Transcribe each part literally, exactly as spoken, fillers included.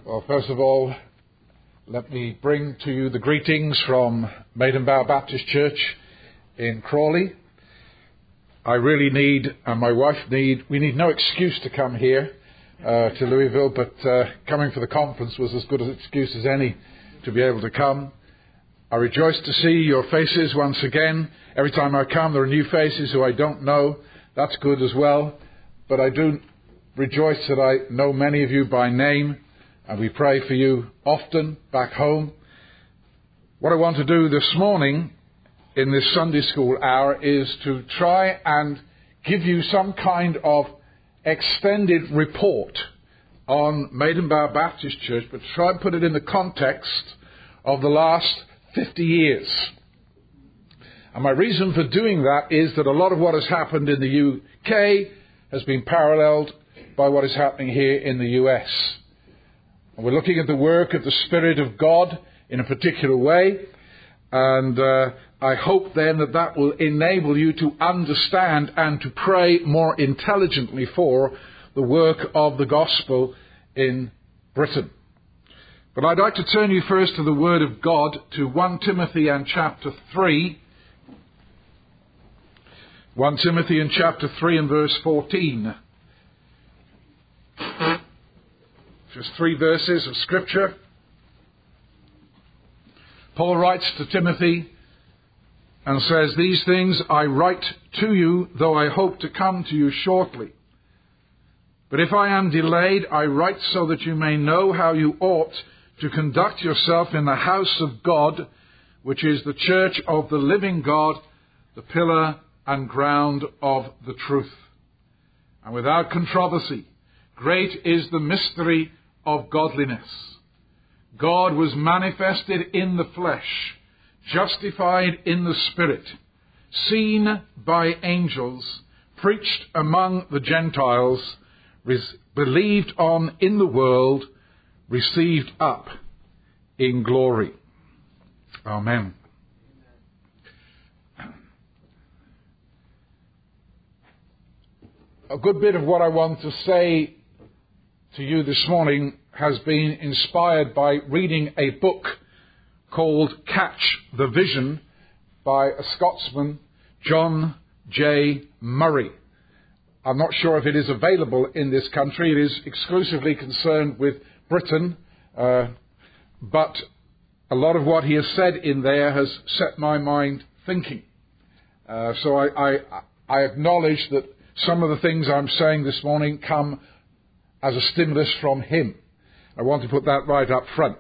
Well, first of all, let me bring to you the greetings from Maidenbough Baptist Church in Crawley. I really need, and my wife need, we need no excuse to come here uh, to Louisville, but uh, coming for the conference was as good an excuse as any to be able to come. I rejoice to see your faces once again. Every time I come, there are new faces who I don't know. That's good as well. But I do rejoice that I know many of you by name, and we pray for you often back home. What I want to do this morning in this Sunday school hour is to try and give you some kind of extended report on Maidenbough Baptist Church, but try and put it in the context of the last fifty years. And my reason for doing that is that a lot of what has happened in the U K has been paralleled by what is happening here in the U S. And we're looking at the work of the Spirit of God in a particular way. And uh, I hope then that that will enable you to understand and to pray more intelligently for the work of the gospel in Britain. But I'd like to turn you first to the Word of God, to First Timothy and chapter three. First Timothy and chapter three and verse fourteen. Just three verses of Scripture. Paul writes to Timothy and says, "These things I write to you, though I hope to come to you shortly. But if I am delayed, I write so that you may know how you ought to conduct yourself in the house of God, which is the church of the living God, the pillar and ground of the truth. And without controversy, great is the mystery of godliness. God was manifested in the flesh, justified in the Spirit, seen by angels, preached among the Gentiles, res- believed on in the world, received up in glory." Amen. A good bit of what I want to say to you this morning has been inspired by reading a book called Catch the Vision by a Scotsman, John J. Murray. I'm not sure if it is available in this country. It is exclusively concerned with Britain, uh, but a lot of what he has said in there has set my mind thinking. Uh, so I, I, I acknowledge that some of the things I'm saying this morning come as a stimulus from him. I want to put that right up front.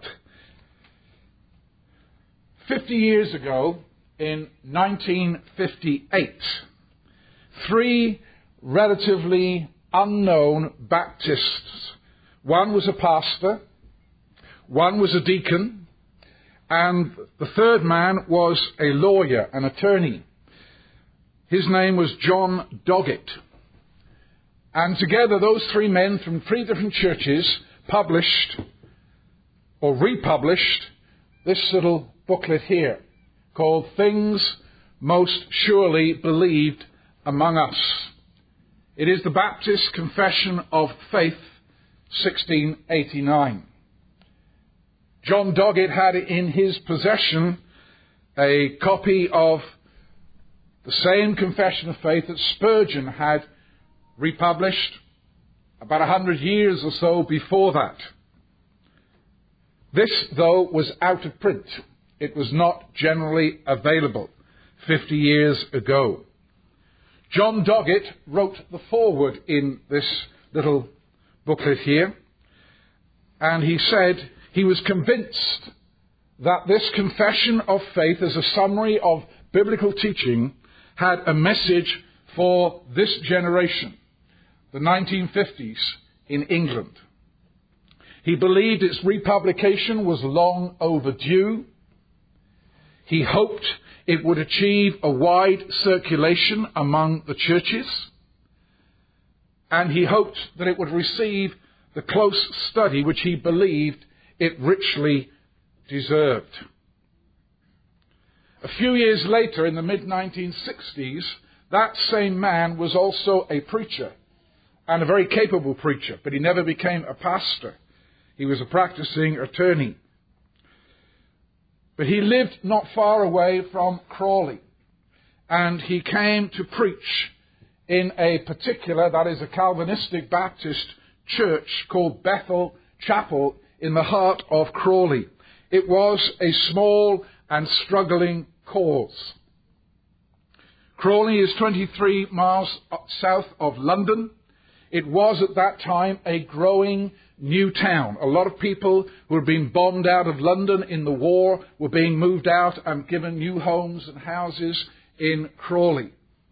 Fifty years ago, in nineteen fifty-eight, three relatively unknown Baptists, one was a pastor, one was a deacon, and the third man was a lawyer, an attorney. His name was John Doggett. And together those three men from three different churches published or republished this little booklet here called Things Most Surely Believed Among Us. It is the Baptist Confession of Faith, sixteen eighty-nine. John Doggett had in his possession a copy of the same Confession of Faith that Spurgeon had republished about a hundred years or so before that. This, though, was out of print. It was not generally available fifty years ago. John Doggett wrote the foreword in this little booklet here, and he said he was convinced that this Confession of Faith, as a summary of biblical teaching, had a message for this generation, the nineteen fifties in England. He believed its republication was long overdue. He hoped it would achieve a wide circulation among the churches. And he hoped that it would receive the close study which he believed it richly deserved. A few years later, in the mid nineteen sixties, that same man was also a preacher, and a very capable preacher, but he never became a pastor. He was a practicing attorney. But he lived not far away from Crawley, and he came to preach in a particular, that is a Calvinistic Baptist church called Bethel Chapel in the heart of Crawley. It was a small and struggling cause. Crawley is twenty-three miles south of London. It was at that time a growing new town. A lot of people who had been bombed out of London in the war were being moved out and given new homes and houses in Crawley.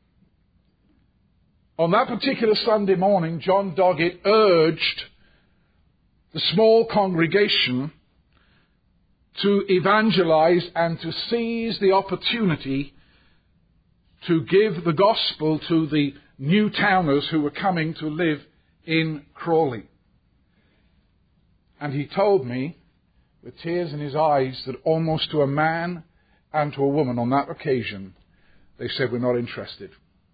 On that particular Sunday morning, John Doggett urged the small congregation to evangelize and to seize the opportunity to give the gospel to the new towners who were coming to live in Crawley. And he told me, with tears in his eyes, that almost to a man and to a woman on that occasion, they said, "We're not interested.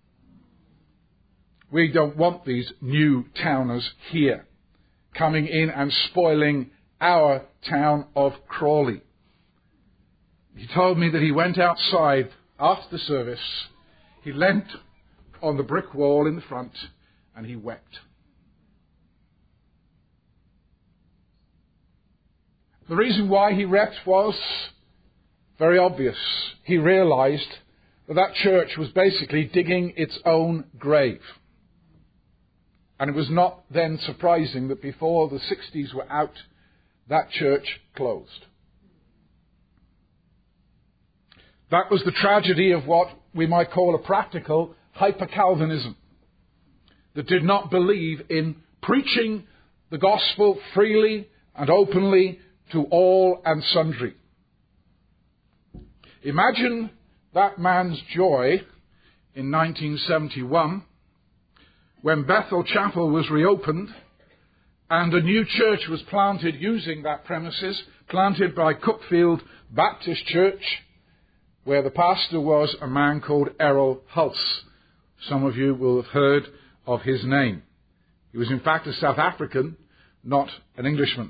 We don't want these new towners here, coming in and spoiling our town of Crawley." He told me that he went outside after the service, he leant on the brick wall in the front, and he wept. The reason why he wept was very obvious. He realized that that church was basically digging its own grave. And it was not then surprising that before the sixties were out, that church closed. That was the tragedy of what we might call a practical hyper-Calvinism, that did not believe in preaching the gospel freely and openly to all and sundry. Imagine that man's joy in nineteen seventy-one when Bethel Chapel was reopened and a new church was planted using that premises, planted by Cookfield Baptist Church, where the pastor was a man called Errol Hulse. Some of you will have heard of his name. He was in fact a South African, not an Englishman.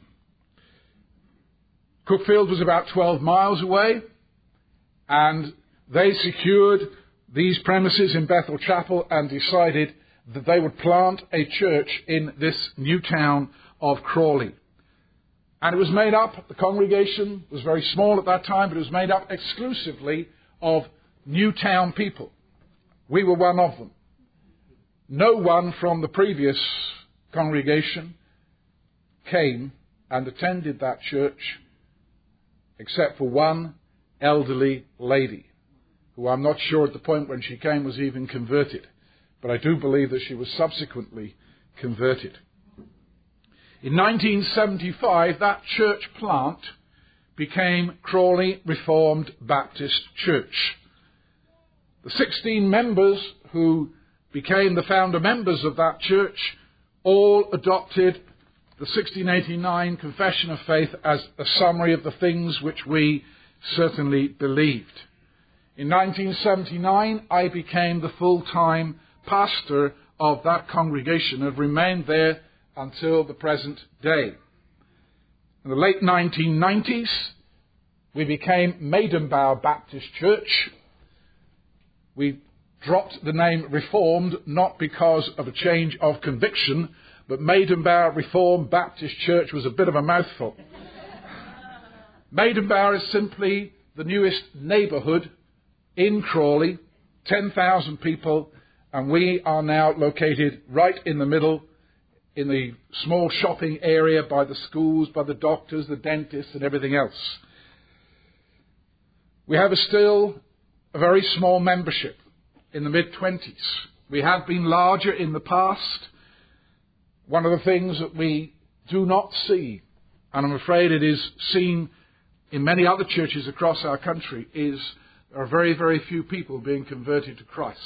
Cookfield was about twelve miles away, and they secured these premises in Bethel Chapel and decided that they would plant a church in this new town of Crawley. And it was made up, the congregation was very small at that time, but it was made up exclusively of new town people. We were one of them. No one from the previous congregation came and attended that church except for one elderly lady, who I'm not sure at the point when she came was even converted, but I do believe that she was subsequently converted. In nineteen seventy-five, that church plant became Crawley Reformed Baptist Church. The sixteen members who became the founder members of that church all adopted the sixteen eighty-nine Confession of Faith as a summary of the things which we certainly believed. In nineteen seventy-nine, I became the full-time pastor of that congregation and have remained there until the present day. In the late nineteen nineties, we became Maidenbough Baptist Church. We dropped the name Reformed not because of a change of conviction, but Maidenbough Reformed Baptist Church was a bit of a mouthful. Maidenbough is simply the newest neighbourhood in Crawley, ten thousand people, and we are now located right in the middle, in the small shopping area by the schools, by the doctors, the dentists and everything else. We have a still a very small membership in the mid-twenties. We have been larger in the past. One of the things that we do not see, and I'm afraid it is seen in many other churches across our country, is there are very, very few people being converted to Christ.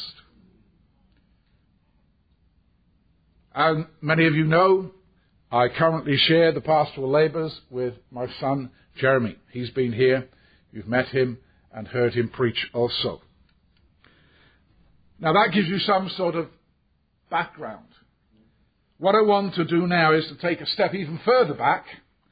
And many of you know, I currently share the pastoral labours with my son Jeremy. He's been here, you've met him and heard him preach also. Now that gives you some sort of background. What I want to do now is to take a step even further back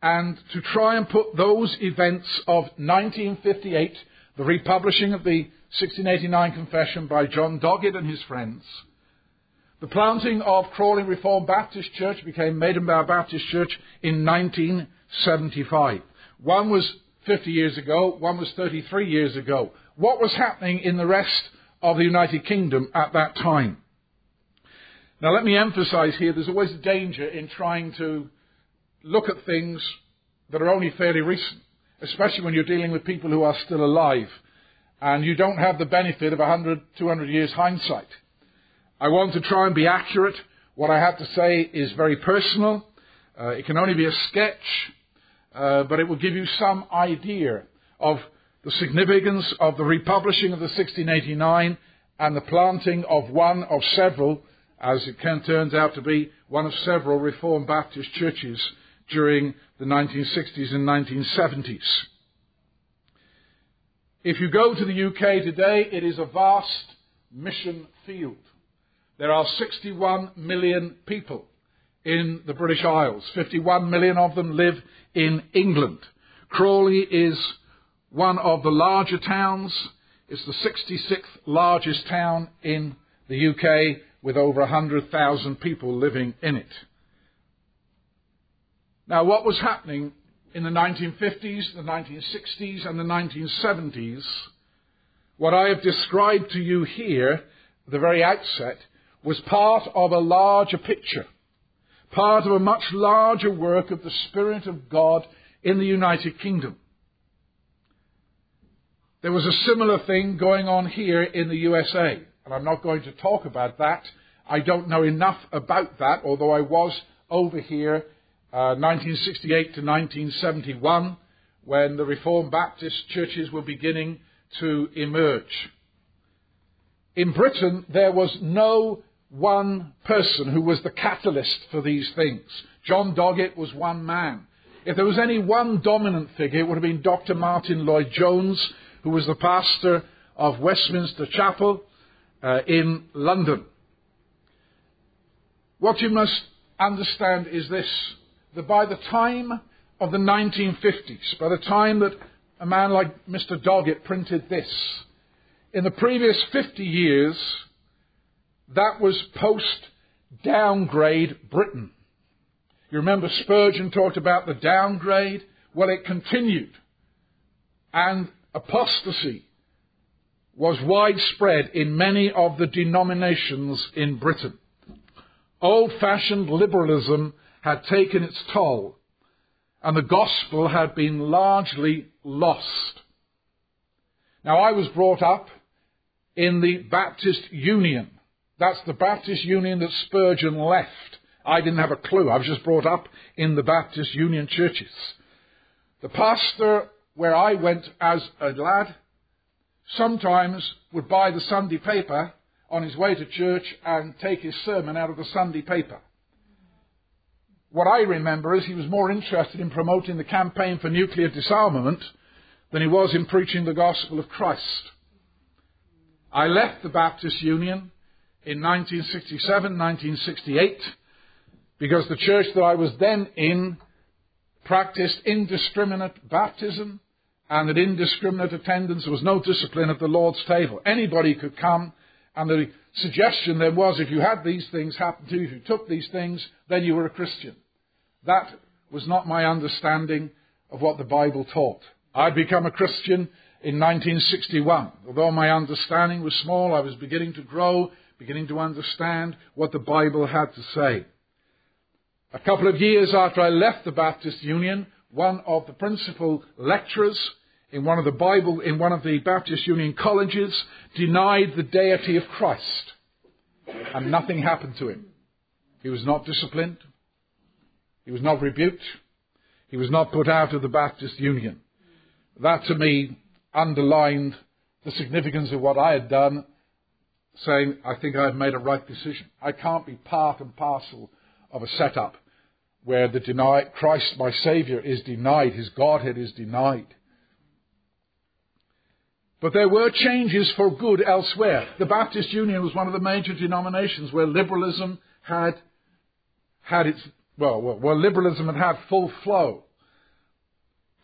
and to try and put those events of nineteen fifty-eight, the republishing of the sixteen eighty-nine Confession by John Doggett and his friends, the planting of Crawley Reformed Baptist Church became Maidenbower Baptist Church in nineteen seventy-five. One was fifty years ago, one was thirty-three years ago. What was happening in the rest of the United Kingdom at that time? Now let me emphasize here, there's always a danger in trying to look at things that are only fairly recent, especially when you're dealing with people who are still alive, and you don't have the benefit of one hundred, two hundred years hindsight. I want to try and be accurate. What I have to say is very personal. Uh, it can only be a sketch, uh, but it will give you some idea of the significance of the republishing of the sixteen eighty-nine and the planting of one of several, as it can, turns out to be, one of several Reformed Baptist churches during the nineteen sixties and nineteen seventies. If you go to the U K today, it is a vast mission field. There are sixty-one million people in the British Isles. fifty-one million of them live in England. Crawley is one of the larger towns. It's the sixty-sixth largest town in the U K, with over one hundred thousand people living in it. Now, what was happening in the nineteen fifties, the nineteen sixties and the nineteen seventies, what I have described to you here at the very outset, was part of a larger picture, part of a much larger work of the Spirit of God in the United Kingdom. There was a similar thing going on here in the U S A, and I'm not going to talk about that. I don't know enough about that, although I was over here uh, nineteen sixty-eight to nineteen seventy-one, when the Reformed Baptist churches were beginning to emerge. In Britain, there was no one person who was the catalyst for these things. John Doggett was one man. If there was any one dominant figure, it would have been Doctor Martin Lloyd-Jones, who was the pastor of Westminster Chapel uh, in London. What you must understand is this, that by the time of the nineteen fifties, by the time that a man like Mister Doggett printed this, in the previous fifty years, that was post-downgrade Britain. You remember Spurgeon talked about the downgrade? Well, it continued. And apostasy was widespread in many of the denominations in Britain. Old-fashioned liberalism had taken its toll, and the gospel had been largely lost. Now, I was brought up in the Baptist Union. That's the Baptist Union that Spurgeon left. I didn't have a clue. I was just brought up in the Baptist Union churches. The pastor where I went as a lad sometimes would buy the Sunday paper on his way to church and take his sermon out of the Sunday paper. What I remember is he was more interested in promoting the campaign for nuclear disarmament than he was in preaching the gospel of Christ. I left the Baptist Union in nineteen sixty-seven, nineteen sixty-eight, because the church that I was then in practiced indiscriminate baptism, and at indiscriminate attendance there was no discipline at the Lord's table. Anybody could come, and the suggestion then was if you had these things happen to you, if you took these things, then you were a Christian. That was not my understanding of what the Bible taught. I'd become a Christian in nineteen sixty-one. Although my understanding was small, I was beginning to grow, beginning to understand what the Bible had to say. A couple of years after I left the Baptist Union, one of the principal lecturers in one of the Bible, in one of the Baptist Union colleges, denied the deity of Christ. And nothing happened to him. He was not disciplined. He was not rebuked. He was not put out of the Baptist Union. That to me underlined the significance of what I had done, saying, I think I have made a right decision. I can't be part and parcel of a setup where the deny, Christ, my Saviour, is denied, his Godhead is denied. But there were changes for good elsewhere. The Baptist Union was one of the major denominations where liberalism had had its, well, well where liberalism had had full flow.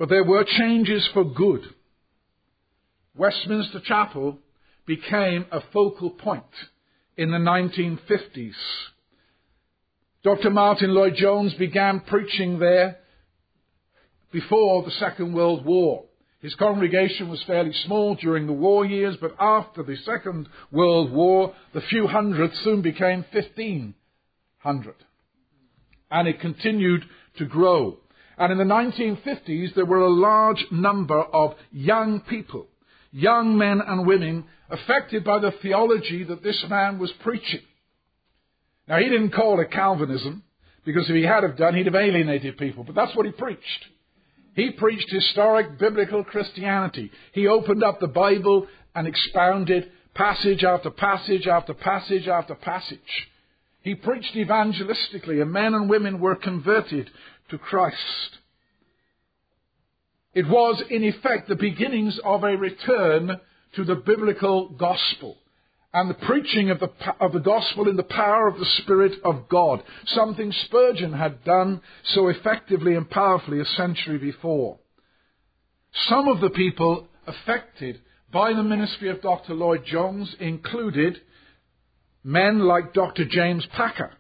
But there were changes for good. Westminster Chapel became a focal point in the nineteen fifties. Doctor Martin Lloyd-Jones began preaching there before the Second World War. His congregation was fairly small during the war years, but after the Second World War, the few hundred soon became fifteen hundred. And it continued to grow. And in the nineteen fifties, there were a large number of young people, young men and women, affected by the theology that this man was preaching. Now, he didn't call it Calvinism, because if he had have done, he'd have alienated people. But that's what he preached. He preached historic biblical Christianity. He opened up the Bible and expounded passage after passage after passage after passage. He preached evangelistically, and men and women were converted to Christ. It was, in effect, the beginnings of a return to the biblical gospel and the preaching of the, of the gospel in the power of the Spirit of God, something Spurgeon had done so effectively and powerfully a century before. Some of the people affected by the ministry of Doctor Lloyd-Jones included men like Doctor James Packer,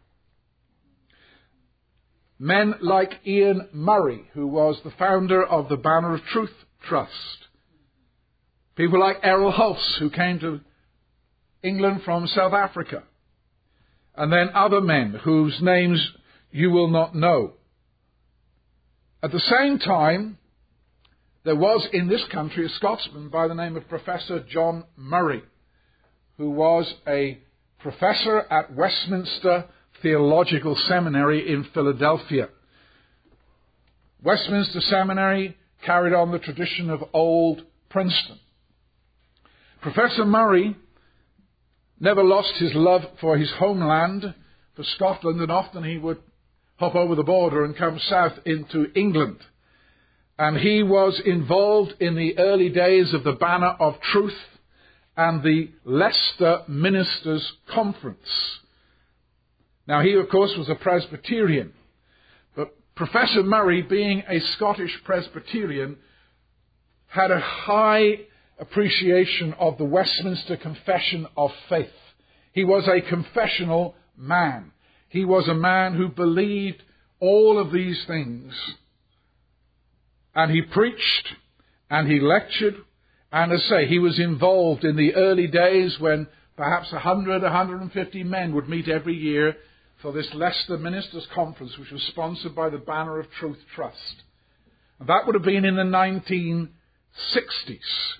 men like Ian Murray, who was the founder of the Banner of Truth Trust, people like Errol Hulse, who came to England from South Africa, and then other men whose names you will not know. At the same time, there was in this country a Scotsman by the name of Professor John Murray, who was a professor at Westminster Theological Seminary in Philadelphia. Westminster Seminary carried on the tradition of old Princeton. Professor Murray never lost his love for his homeland, for Scotland, and often he would hop over the border and come south into England. And he was involved in the early days of the Banner of Truth and the Leicester Ministers' Conference. Now, he, of course, was a Presbyterian, but Professor Murray, being a Scottish Presbyterian, had a high appreciation of the Westminster Confession of Faith. He was a confessional man. He was a man who believed all of these things. And he preached, and he lectured, and as I say, he was involved in the early days when perhaps one hundred, one hundred fifty men would meet every year for this Leicester Ministers' Conference, which was sponsored by the Banner of Truth Trust. And that would have been in the nineteen sixties.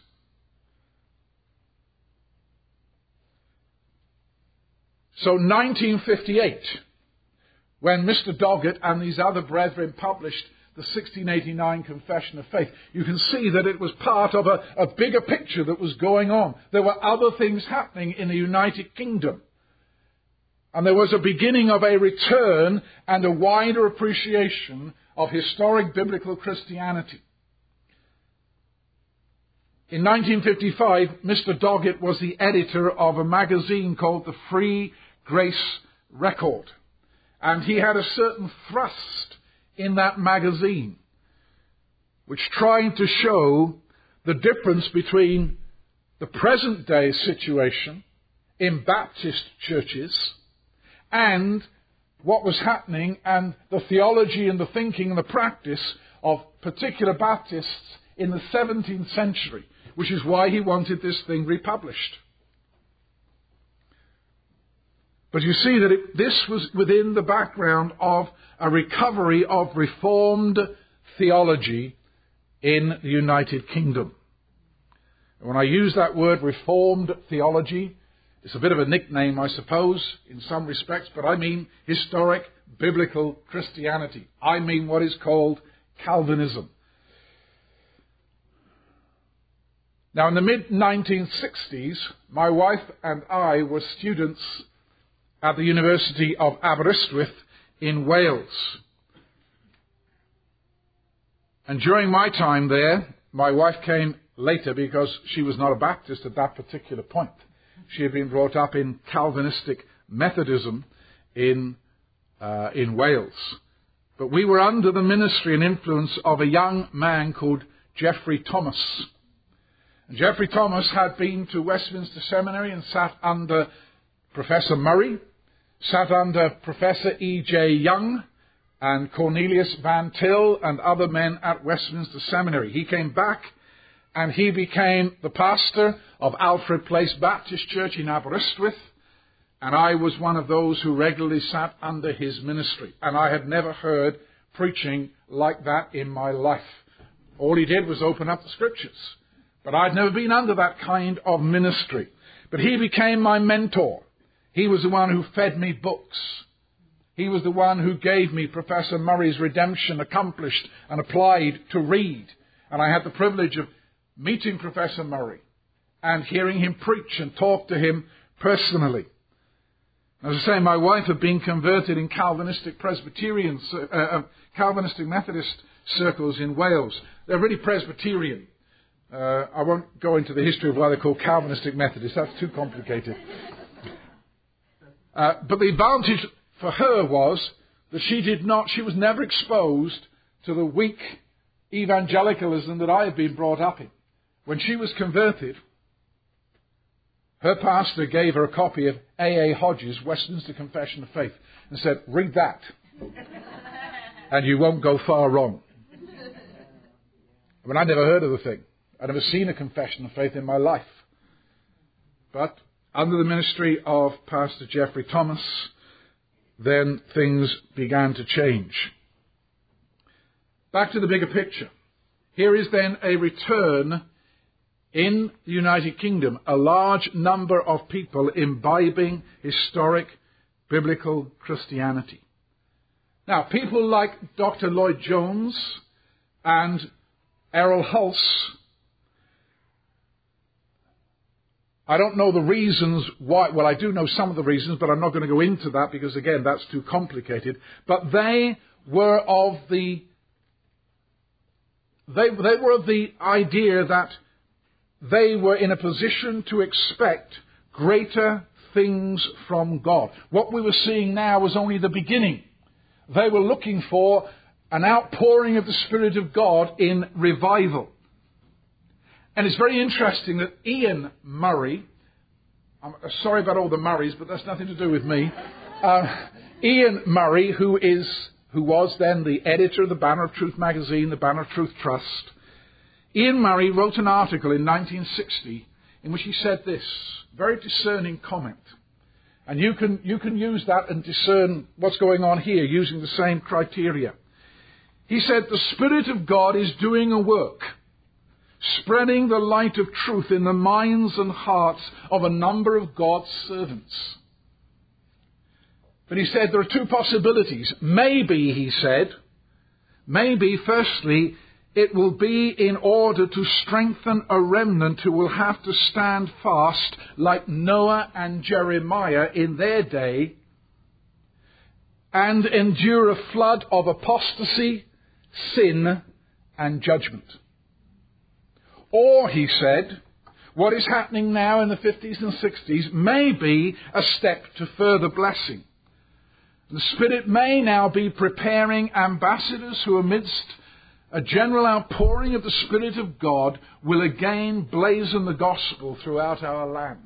So nineteen fifty-eight, when Mister Doggett and these other brethren published the sixteen eighty-nine Confession of Faith, you can see that it was part of a, a bigger picture that was going on. There were other things happening in the United Kingdom. And there was a beginning of a return and a wider appreciation of historic biblical Christianity. In nineteen fifty-five, Mister Doggett was the editor of a magazine called the Free Grace Record. And he had a certain thrust in that magazine, which tried to show the difference between the present day situation in Baptist churches and what was happening and the theology and the thinking and the practice of particular Baptists in the seventeenth century, which is why he wanted this thing republished. But you see that it, this was within the background of a recovery of Reformed theology in the United Kingdom. And when I use that word Reformed theology, it's a bit of a nickname, I suppose, in some respects, but I mean historic biblical Christianity. I mean what is called Calvinism. Now, in the mid nineteen sixties, my wife and I were students at the University of Aberystwyth in Wales. And during my time there, my wife came later because she was not a Baptist at that particular point. She had been brought up in Calvinistic Methodism in uh, in Wales. But we were under the ministry and influence of a young man called Geoffrey Thomas. And Geoffrey Thomas had been to Westminster Seminary and sat under Professor Murray, sat under Professor E J Young and Cornelius Van Til and other men at Westminster Seminary. He came back and he became the pastor of Alfred Place Baptist Church in Aberystwyth, and I was one of those who regularly sat under his ministry. And I had never heard preaching like that in my life. All he did was open up the scriptures. But I'd never been under that kind of ministry. But he became my mentor. He was the one who fed me books. He was the one who gave me Professor Murray's Redemption Accomplished and Applied to read. And I had the privilege of meeting Professor Murray and hearing him preach and talk to him personally. As I say, my wife had been converted in Calvinistic Presbyterian, uh, Calvinistic Methodist circles in Wales. They're really Presbyterian. Uh, I won't go into the history of why they're called Calvinistic Methodists. That's too complicated. Uh, but the advantage for her was that she did not, she was never exposed to the weak evangelicalism that I had been brought up in. When she was converted, her pastor gave her a copy of A A Hodges' Westminster Confession of Faith and said, read that, and you won't go far wrong. I mean, I'd never heard of the thing. I'd never seen a confession of faith in my life. But under the ministry of Pastor Geoffrey Thomas, then things began to change. Back to the bigger picture. Here is then a return in the United Kingdom, a large number of people imbibing historic biblical Christianity. Now, people like Doctor Lloyd Jones and Errol Hulse, I don't know the reasons why. Well, I do know some of the reasons, but I'm not going to go into that because, again, that's too complicated. But they were of the they, they were of the idea that they were in a position to expect greater things from God. What we were seeing now was only the beginning. They were looking for an outpouring of the Spirit of God in revival. And it's very interesting that Ian Murray, I'm sorry about all the Murrays, but that's nothing to do with me. Uh, Ian Murray, who is, who was then the editor of the Banner of Truth magazine, the Banner of Truth Trust, Ian Murray wrote an article in nineteen sixty in which he said this, very discerning comment. And you can, you can use that and discern what's going on here using the same criteria. He said, the Spirit of God is doing a work, spreading the light of truth in the minds and hearts of a number of God's servants. But he said there are two possibilities. Maybe, he said, maybe, firstly, it will be in order to strengthen a remnant who will have to stand fast like Noah and Jeremiah in their day and endure a flood of apostasy, sin, and judgment. Or, he said, what is happening now in the fifties and sixties may be a step to further blessing. The Spirit may now be preparing ambassadors who, amidst a general outpouring of the Spirit of God, will again blazon the gospel throughout our land.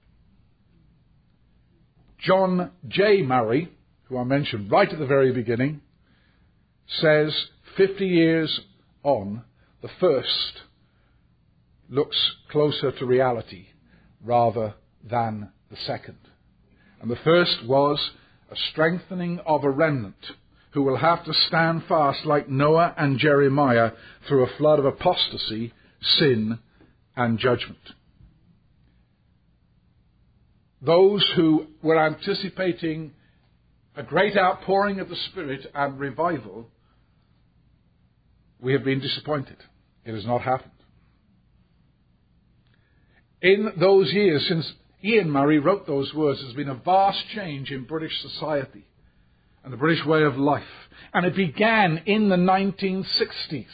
John J. Murray, who I mentioned right at the very beginning, says fifty years on, the first looks closer to reality rather than the second. And the first was a strengthening of a remnant who will have to stand fast like Noah and Jeremiah through a flood of apostasy, sin, and judgment. Those who were anticipating a great outpouring of the Spirit and revival, we have been disappointed. It has not happened. In those years, since Ian Murray wrote those words, there's been a vast change in British society and the British way of life. And it began in the nineteen sixties.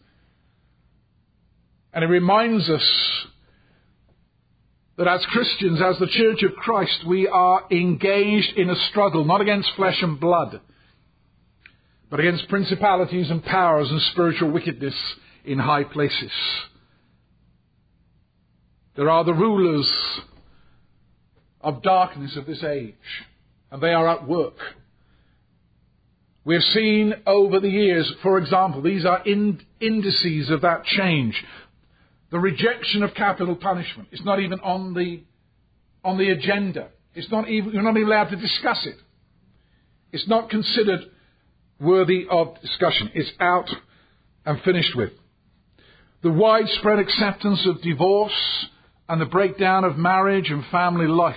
And it reminds us that as Christians, as the Church of Christ, we are engaged in a struggle, not against flesh and blood, but against principalities and powers and spiritual wickedness in high places. There are the rulers of darkness of this age, and they are at work. We have seen over the years, for example, these are ind- indices of that change. The rejection of capital punishment. It's not even on the on the agenda. It's not even, you're not even allowed to discuss it. It's not considered worthy of discussion. It's out and finished with. The widespread acceptance of divorce and the breakdown of marriage and family life.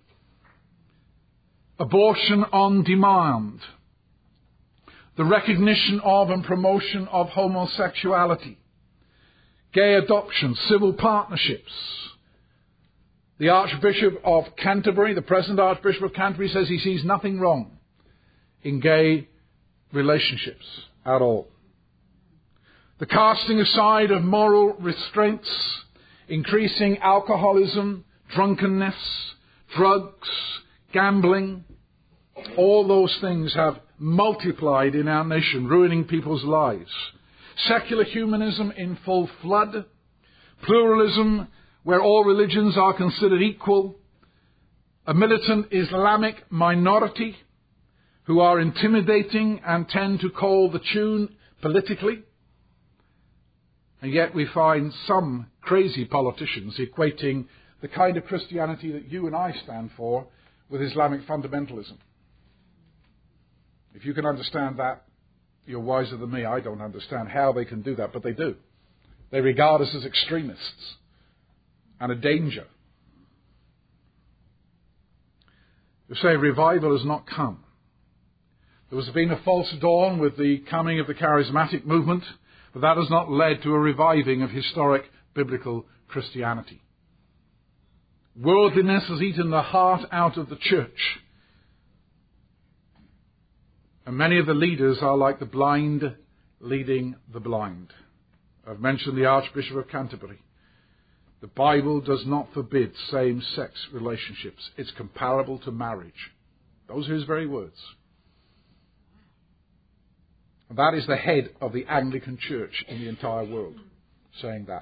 Abortion on demand. The recognition of and promotion of homosexuality. Gay adoption, civil partnerships. The Archbishop of Canterbury, the present Archbishop of Canterbury, says he sees nothing wrong in gay relationships at all. The casting aside of moral restraints, increasing alcoholism, drunkenness, drugs, gambling, all those things have multiplied in our nation, ruining people's lives. Secular humanism in full flood, pluralism where all religions are considered equal, a militant Islamic minority who are intimidating and tend to call the tune politically, and yet we find some crazy politicians equating the kind of Christianity that you and I stand for with Islamic fundamentalism. If you can understand that, you're wiser than me. I don't understand how they can do that, but they do. They regard us as extremists and a danger. You say revival has not come. There has been a false dawn with the coming of the charismatic movement, but that has not led to a reviving of historic biblical Christianity. Worldliness has eaten the heart out of the church. And many of the leaders are like the blind leading the blind. I've mentioned the Archbishop of Canterbury. The Bible does not forbid same-sex relationships. It's comparable to marriage. Those are his very words. And that is the head of the Anglican Church in the entire world, saying that.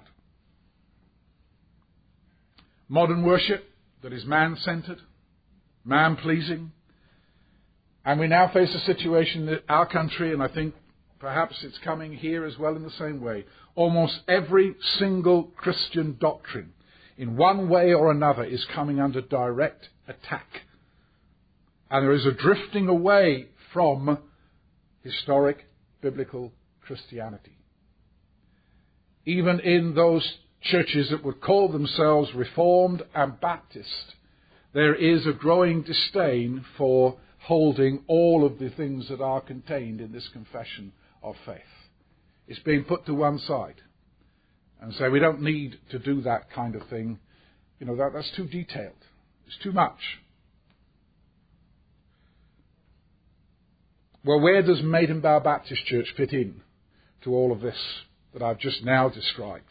Modern worship that is man-centered, man-pleasing. And we now face a situation in our country, and I think perhaps it's coming here as well in the same way. Almost every single Christian doctrine, in one way or another, is coming under direct attack. And there is a drifting away from historic biblical Christianity. Even in those churches that would call themselves Reformed and Baptist, there is a growing disdain for holding all of the things that are contained in this confession of faith. It's being put to one side and say we don't need to do that kind of thing. You know, that, that's too detailed. It's too much. Well, where does Maidenbow Baptist Church fit in to all of this that I've just now described?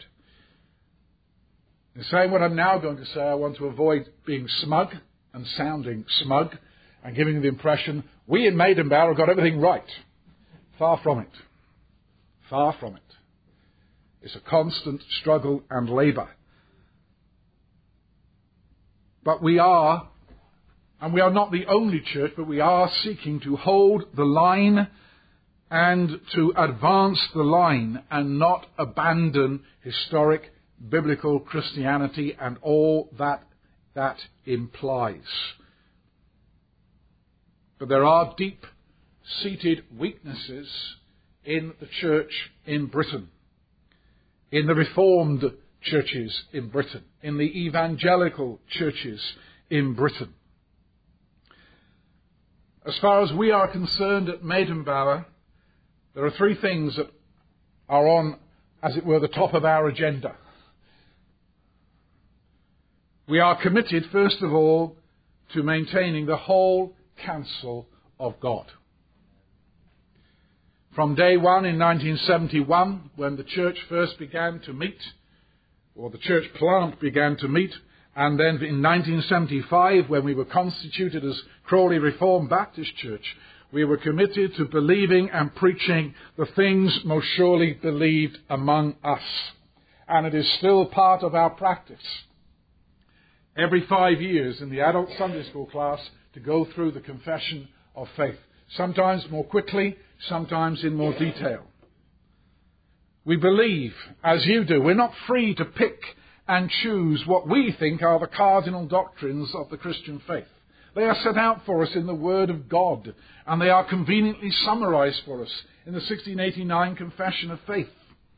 In saying what I'm now going to say, I want to avoid being smug and sounding smug and giving the impression we in Maidenbow have got everything right. Far from it. Far from it. It's a constant struggle and labour. But we are, and we are not the only church, but we are seeking to hold the line and to advance the line and not abandon historic biblical Christianity and all that that implies. But there are deep-seated weaknesses in the church in Britain, in the Reformed churches in Britain, in the evangelical churches in Britain. As far as we are concerned at Maidenbow, there are three things that are on, as it were, the top of our agenda. We are committed, first of all, to maintaining the whole counsel of God. From day one in nineteen seventy-one, when the church first began to meet, or the church plant began to meet, and then in nineteen seventy-five, when we were constituted as Crawley Reformed Baptist Church, We were committed to believing and preaching the things most surely believed among us. And it is still part of our practice, every five years in the adult Sunday school class, to go through the confession of faith. Sometimes more quickly, sometimes in more detail. We believe, as you do. We're not free to pick and choose what we think are the cardinal doctrines of the Christian faith. They are set out for us in the Word of God, and they are conveniently summarized for us in the sixteen eighty-nine Confession of Faith.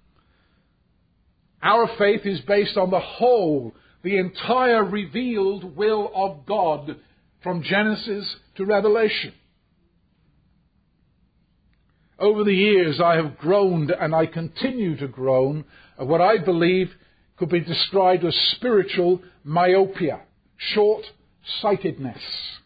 Our faith is based on the whole, the entire revealed will of God from Genesis to Revelation. Over the years I have groaned, and I continue to groan, of what I believe could be described as spiritual myopia, short-sightedness.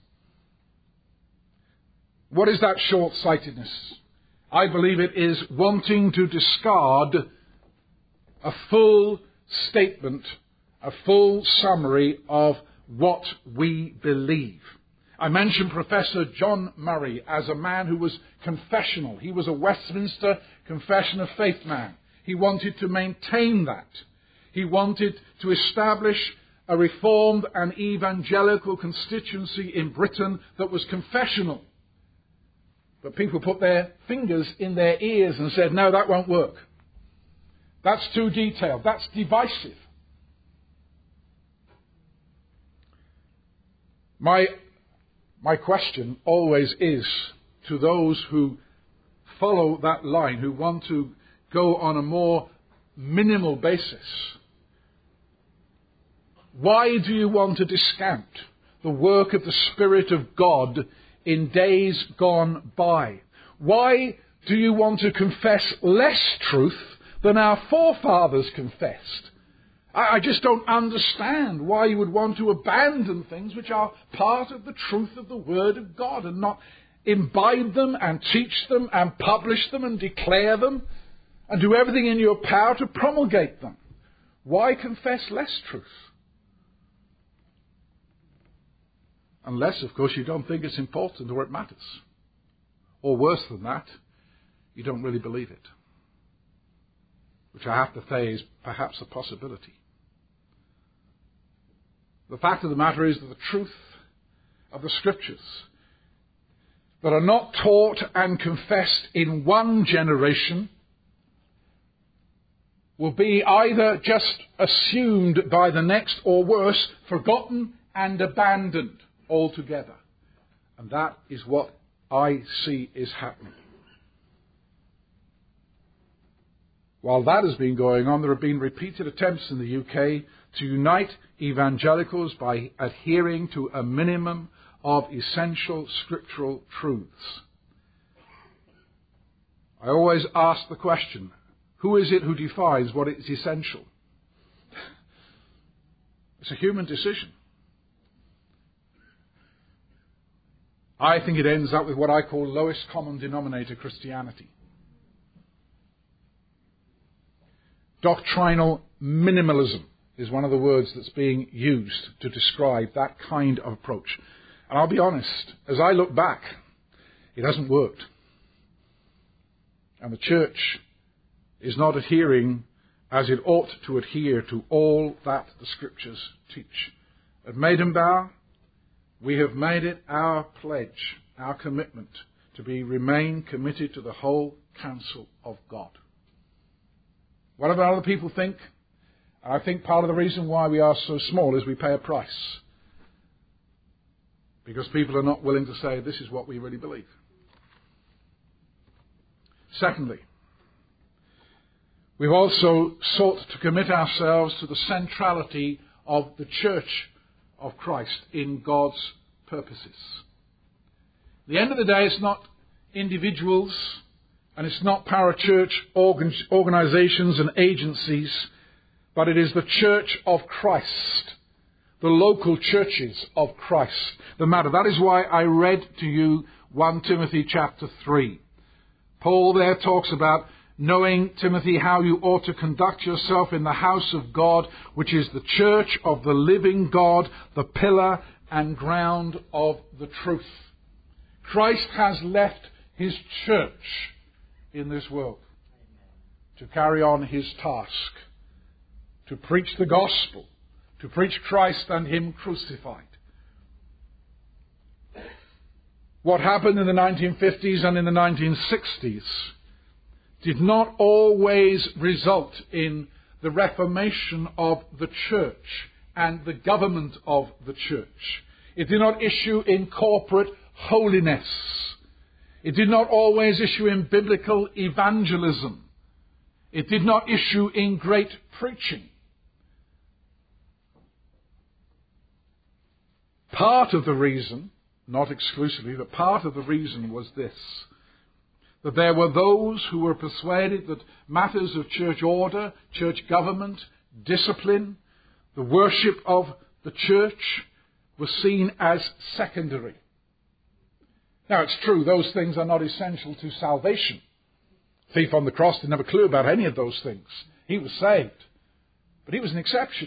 What is that short-sightedness? I believe it is wanting to discard a full statement, a full summary of what we believe. I mentioned Professor John Murray as a man who was confessional. He was a Westminster Confession of Faith man. He wanted to maintain that. He wanted to establish a reformed and evangelical constituency in Britain that was confessional. But people put their fingers in their ears and said, no, that won't work. That's too detailed. That's divisive. My, my question always is to those who follow that line, who want to go on a more minimal basis. Why do you want to discount the work of the Spirit of God in days gone by? Why do you want to confess less truth than our forefathers confessed? I, I just don't understand why you would want to abandon things which are part of the truth of the Word of God and not imbibe them and teach them and publish them and declare them and do everything in your power to promulgate them. Why confess less truth? Unless, of course, you don't think it's important or it matters. Or worse than that, you don't really believe it. Which I have to say is perhaps a possibility. The fact of the matter is that the truth of the Scriptures that are not taught and confessed in one generation will be either just assumed by the next or worse, forgotten and abandoned altogether. And that is what I see is happening. While that has been going on, there have been repeated attempts in the U K to unite evangelicals by adhering to a minimum of essential scriptural truths. I always ask the question, who is it who defines what is essential? It's a human decision. I think it ends up with what I call lowest common denominator Christianity. Doctrinal minimalism is one of the words that's being used to describe that kind of approach. And I'll be honest, as I look back, it hasn't worked. And the church is not adhering as it ought to adhere to all that the Scriptures teach. At Maidenbow, we have made it our pledge, our commitment, to be remain committed to the whole counsel of God. Whatever other people think, I think part of the reason why we are so small is we pay a price. Because people are not willing to say, this is what we really believe. Secondly, we've also sought to commit ourselves to the centrality of the Church of Christ in God's purposes. At the end of the day, it's not individuals and it's not parachurch organ- organizations and agencies, but it is the Church of Christ, the local churches of Christ, the matter. That is why I read to you First Timothy chapter three. Paul there talks about knowing, Timothy, how you ought to conduct yourself in the house of God, which is the church of the living God, the pillar and ground of the truth. Christ has left his church in this world to carry on his task, to preach the gospel, to preach Christ and him crucified. What happened in the nineteen fifties and in the nineteen sixties did not always result in the reformation of the church and the government of the church. It did not issue in corporate holiness. It did not always issue in biblical evangelism. It did not issue in great preaching. Part of the reason, not exclusively, but part of the reason was this: that there were those who were persuaded that matters of church order, church government, discipline, the worship of the church were seen as secondary. Now, it's true, those things are not essential to salvation. The thief on the cross didn't have a clue about any of those things. He was saved. But he was an exception.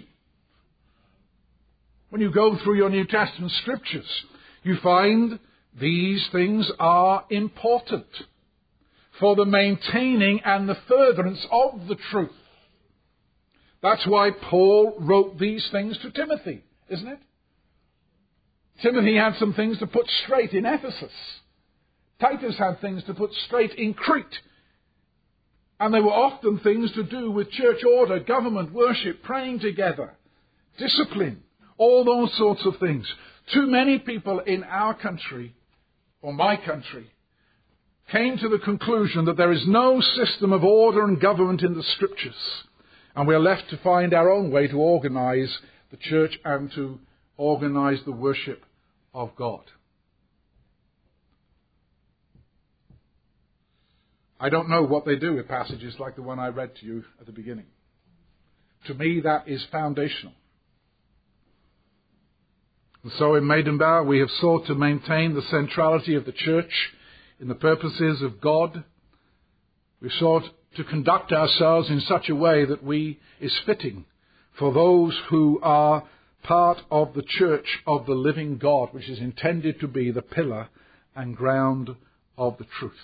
When you go through your New Testament scriptures, you find these things are important for the maintaining and the furtherance of the truth. That's why Paul wrote these things to Timothy, isn't it? Timothy had some things to put straight in Ephesus. Titus had things to put straight in Crete. And they were often things to do with church order, government, worship, praying together, discipline, all those sorts of things. Too many people in our country, or my country, came to the conclusion that there is no system of order and government in the Scriptures, and we are left to find our own way to organise the church and to organise the worship of God. I don't know what they do with passages like the one I read to you at the beginning. To me, that is foundational. And so in Maidenbow, we have sought to maintain the centrality of the church in the purposes of God. We've sought to conduct ourselves in such a way that we is fitting for those who are part of the church of the living God, which is intended to be the pillar and ground of the truth.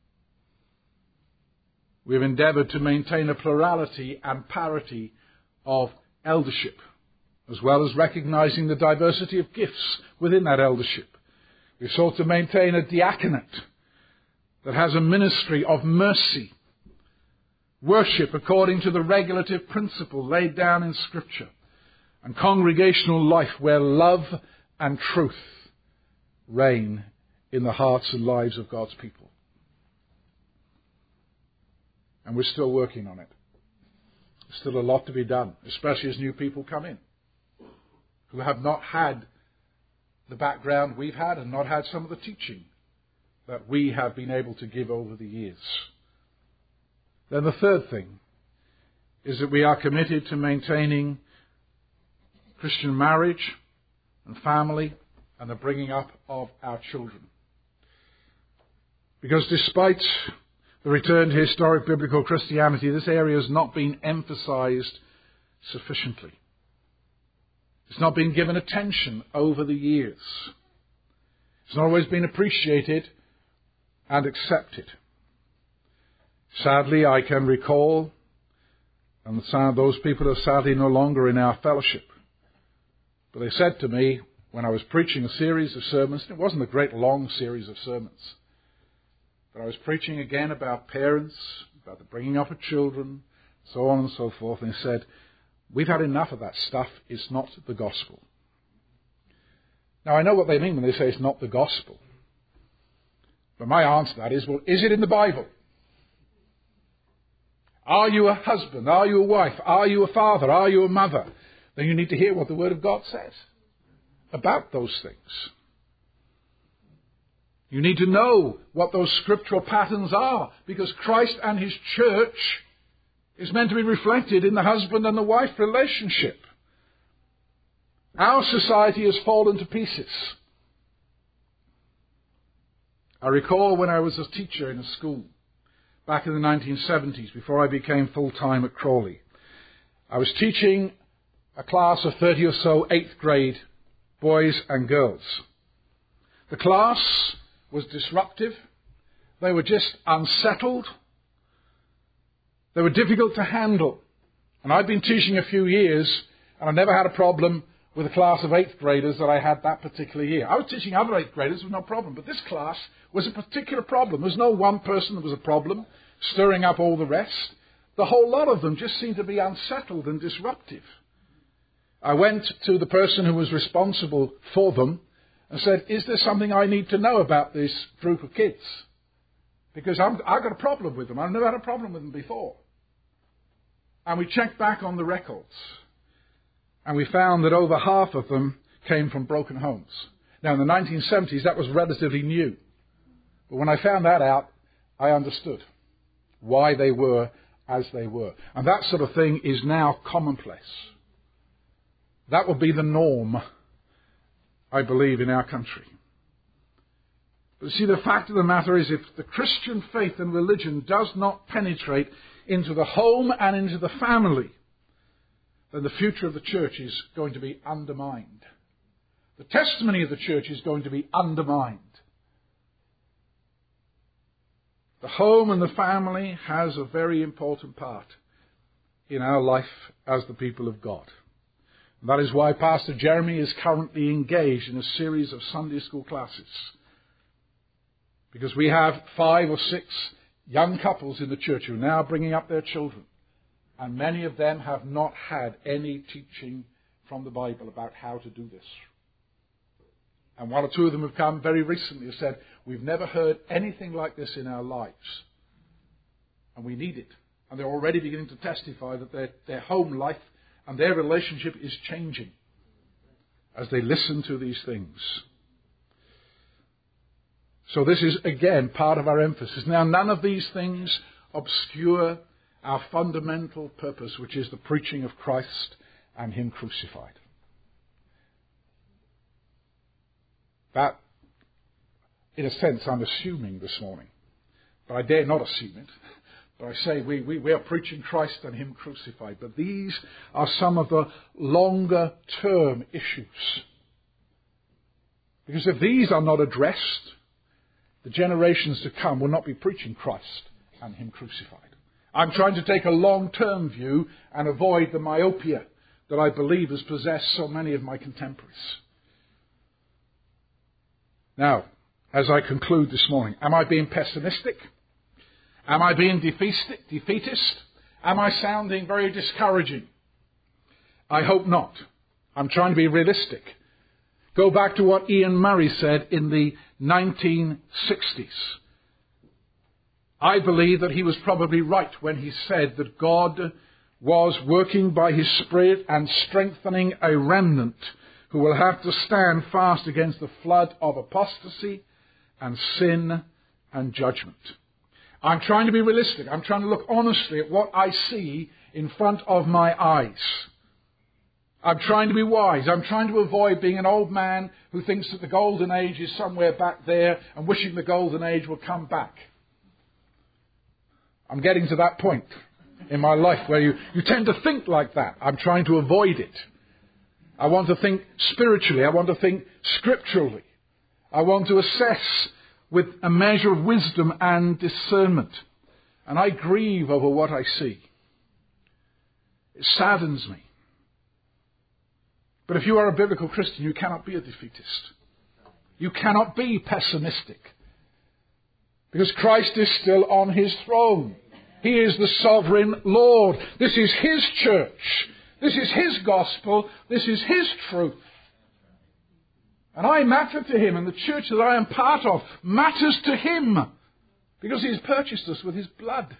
We have endeavoured to maintain a plurality and parity of eldership, as well as recognising the diversity of gifts within that eldership. We've sought to maintain a diaconate that has a ministry of mercy, worship according to the regulative principle laid down in Scripture, and congregational life where love and truth reign in the hearts and lives of God's people. And we're still working on it. There's still a lot to be done, especially as new people come in, who have not had the background we've had and not had some of the teaching that we have been able to give over the years. Then the third thing is that we are committed to maintaining Christian marriage and family and the bringing up of our children. Because despite the return to historic biblical Christianity, this area has not been emphasized sufficiently. It's not been given attention over the years. It's not always been appreciated and accepted. Sadly, I can recall, and those people are sadly no longer in our fellowship, but they said to me when I was preaching a series of sermons, it wasn't a great long series of sermons, but I was preaching again about parents, about the bringing up of children, so on and so forth, and they said, we've had enough of that stuff, it's not the gospel. Now, I know what they mean when they say it's not the gospel. But my answer to that is, well, is it in the Bible? Are you a husband? Are you a wife? Are you a father? Are you a mother? Then you need to hear what the Word of God says about those things. You need to know what those scriptural patterns are, because Christ and his church is meant to be reflected in the husband and the wife relationship. Our society has fallen to pieces. I recall when I was a teacher in a school back in the nineteen seventies, before I became full-time at Crawley. I was teaching a class of thirty or so eighth grade boys and girls. The class was disruptive. They were just unsettled. They were difficult to handle. And I've been teaching a few years, and I never had a problem with a class of eighth graders that I had that particular year. I was teaching other eighth graders with no problem, but this class was a particular problem. There's no one person that was a problem, stirring up all the rest. The whole lot of them just seemed to be unsettled and disruptive. I went to the person who was responsible for them and said, is there something I need to know about this group of kids? Because I'm, I've got a problem with them. I've never had a problem with them before. And we checked back on the records. And we found that over half of them came from broken homes. Now, in the nineteen seventies, that was relatively new. But when I found that out, I understood why they were as they were. And that sort of thing is now commonplace. That will be the norm, I believe, in our country. But see, the fact of the matter is, if the Christian faith and religion does not penetrate into the home and into the family, then the future of the church is going to be undermined. The testimony of the church is going to be undermined. The home and the family has a very important part in our life as the people of God. And that is why Pastor Jeremy is currently engaged in a series of Sunday school classes. Because we have five or six young couples in the church who are now bringing up their children. And many of them have not had any teaching from the Bible about how to do this. And one or two of them have come very recently and said, we've never heard anything like this in our lives. And we need it. And they're already beginning to testify that their, their home life and their relationship is changing as they listen to these things. So this is, again, part of our emphasis. Now, none of these things obscure our fundamental purpose, which is the preaching of Christ and Him crucified. That, in a sense, I'm assuming this morning. But I dare not assume it. But I say we, we, we are preaching Christ and Him crucified. But these are some of the longer term issues. Because if these are not addressed, the generations to come will not be preaching Christ and Him crucified. I'm trying to take a long-term view and avoid the myopia that I believe has possessed so many of my contemporaries. Now, as I conclude this morning, am I being pessimistic? Am I being defeatist? Am I sounding very discouraging? I hope not. I'm trying to be realistic. Go back to what Ian Murray said in the nineteen sixties. I believe that he was probably right when he said that God was working by His Spirit and strengthening a remnant who will have to stand fast against the flood of apostasy and sin and judgment. I'm trying to be realistic. I'm trying to look honestly at what I see in front of my eyes. I'm trying to be wise. I'm trying to avoid being an old man who thinks that the golden age is somewhere back there and wishing the golden age will come back. I'm getting to that point in my life where you, you tend to think like that. I'm trying to avoid it. I want to think spiritually. I want to think scripturally. I want to assess with a measure of wisdom and discernment. And I grieve over what I see. It saddens me. But if you are a biblical Christian, you cannot be a defeatist. You cannot be pessimistic. Because Christ is still on His throne. He is the sovereign Lord. This is His church. This is His gospel. This is His truth. And I matter to Him, and the church that I am part of matters to Him. Because He has purchased us with His blood.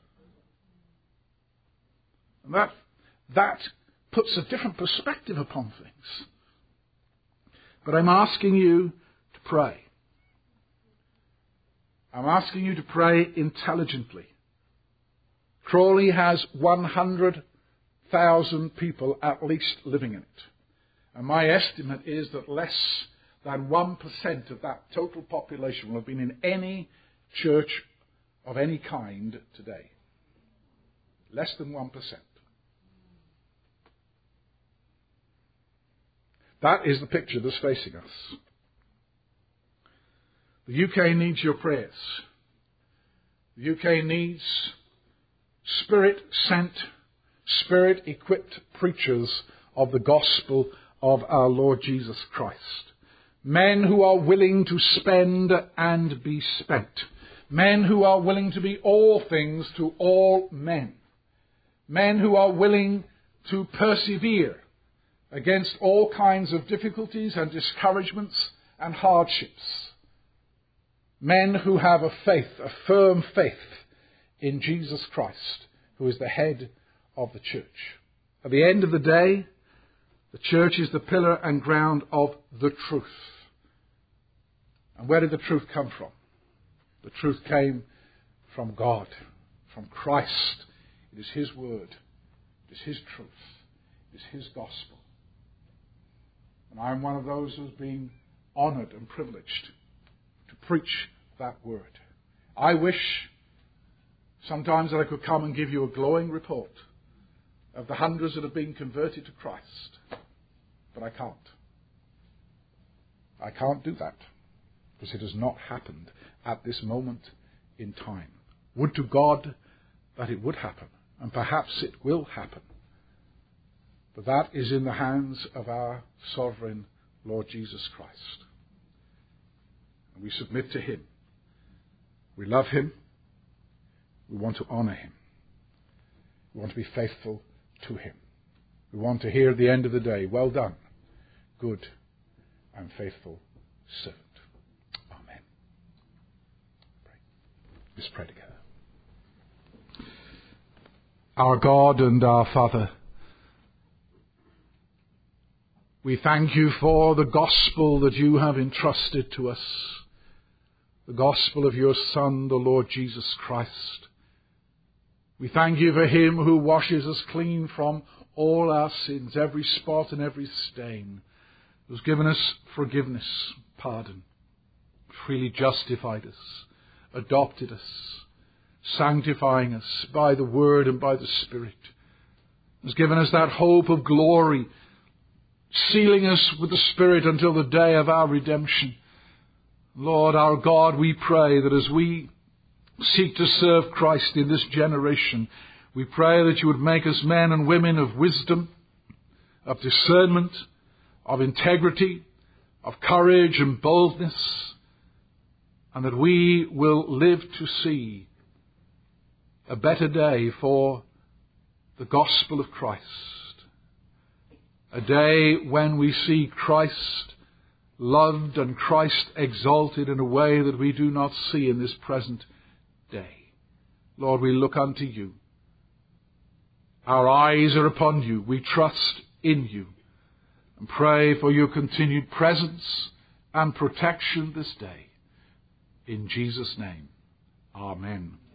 And that, that puts a different perspective upon things. But I'm asking you to pray. I'm asking you to pray intelligently. Crawley has one hundred thousand people at least living in it. And my estimate is that less than one percent of that total population will have been in any church of any kind today. Less than one percent. That is the picture that's facing us. The U K needs your prayers. The U K needs Spirit-sent, Spirit-equipped preachers of the gospel of our Lord Jesus Christ. Men who are willing to spend and be spent. Men who are willing to be all things to all men. Men who are willing to persevere against all kinds of difficulties and discouragements and hardships. Men who have a faith, a firm faith in Jesus Christ, who is the head of the church. At the end of the day, the church is the pillar and ground of the truth. And where did the truth come from? The truth came from God, from Christ. It is His word. It is His truth. It is His gospel. And I am one of those who has been honoured and privileged to preach that word. I wish sometimes that I could come and give you a glowing report of the hundreds that have been converted to Christ. But I can't. I can't do that because it has not happened at this moment in time. Would to God that it would happen, and perhaps it will happen. But that is in the hands of our sovereign Lord Jesus Christ. And we submit to Him. We love Him. We want to honour Him. We want to be faithful to Him. We want to hear at the end of the day, well done, good and faithful servant. Amen. Pray. Let's pray together. Our God and our Father, we thank you for the gospel that you have entrusted to us, the gospel of your Son, the Lord Jesus Christ. We thank you for Him who washes us clean from all our sins, every spot and every stain, who's given us forgiveness, pardon, freely justified us, adopted us, sanctifying us by the Word and by the Spirit, has given us that hope of glory, sealing us with the Spirit until the day of our redemption. Lord our God, we pray that as we seek to serve Christ in this generation, we pray that you would make us men and women of wisdom, of discernment, of integrity, of courage and boldness, and that we will live to see a better day for the gospel of Christ. A day when we see Christ loved and Christ exalted in a way that we do not see in this present day. Lord, we look unto you. Our eyes are upon you. We trust in you and pray for your continued presence and protection this day. In Jesus' name, amen.